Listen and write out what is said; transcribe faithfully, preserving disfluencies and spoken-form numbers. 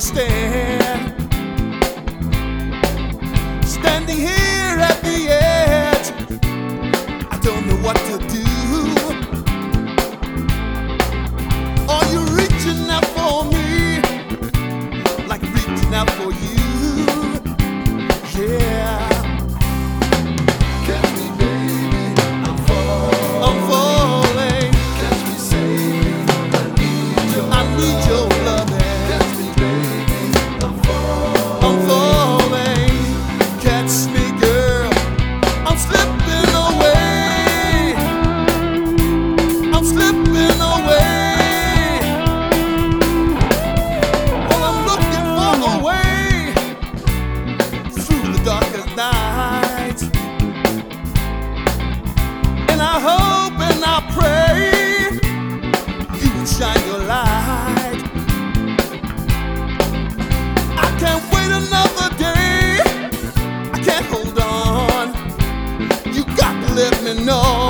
understand. Standing here at the edge, I don't know what to do. Are you reaching out for me, like reaching out for you? Yeah. Catch me, baby, I'm falling. I'm falling. Catch me, baby, I need your, I need your loving. Catch me, baby, I'm falling. I'm falling. Catch me, girl, I'm slipping away. I'm slipping away. Well, I'm looking for a way through the darkest night, and I hope and I pray you will shine your light. I can't wait another day, I can't hold on. You got to let me know.